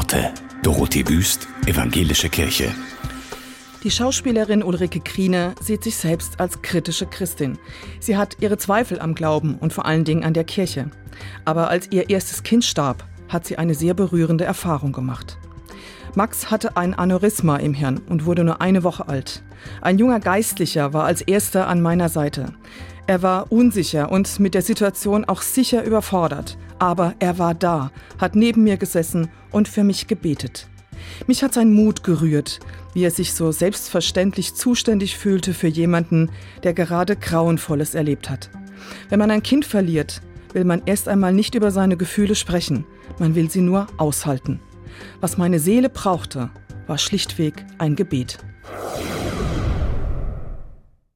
Worte. Dorothee Büst, Evangelische Kirche. Die Schauspielerin Ulrike Kriener sieht sich selbst als kritische Christin. Sie hat ihre Zweifel am Glauben und vor allen Dingen an der Kirche. Aber als ihr erstes Kind starb, hat sie eine sehr berührende Erfahrung gemacht. Max hatte ein Aneurysma im Hirn und wurde nur 1 Woche alt. Ein junger Geistlicher war als erster an meiner Seite. Er war unsicher und mit der Situation auch sicher überfordert. Aber er war da, hat neben mir gesessen und für mich gebetet. Mich hat sein Mut gerührt, wie er sich so selbstverständlich zuständig fühlte für jemanden, der gerade Grauenvolles erlebt hat. Wenn man ein Kind verliert, will man erst einmal nicht über seine Gefühle sprechen, man will sie nur aushalten. Was meine Seele brauchte, war schlichtweg ein Gebet.